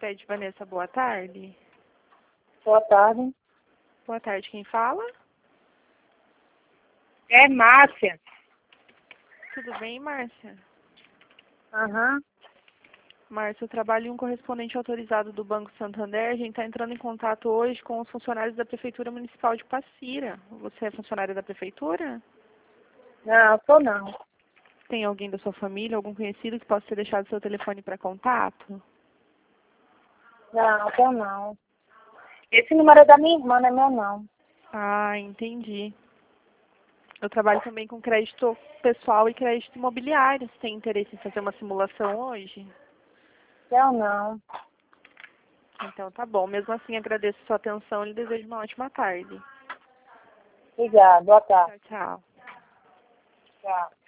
Crédito Vanessa, boa tarde. Boa tarde. Boa tarde, quem fala? É Márcia. Tudo bem, Márcia? Aham. Márcia, eu trabalho em um correspondente autorizado do Banco Santander. A gente está entrando em contato hoje com os funcionários da Prefeitura Municipal de Passira. Você é funcionária da Prefeitura? Não, sou não. Tem alguém da sua família, algum conhecido que possa ter deixado seu telefone para contato? Não, sou não. Esse número é da minha irmã, não é meu não. Ah, entendi. Eu trabalho também com crédito pessoal e crédito imobiliário. Você tem interesse em fazer uma simulação hoje? Eu não. Então tá bom. Mesmo assim, agradeço a sua atenção e lhe desejo uma ótima tarde. Obrigada, boa tarde. Tchau, tchau. Tchau.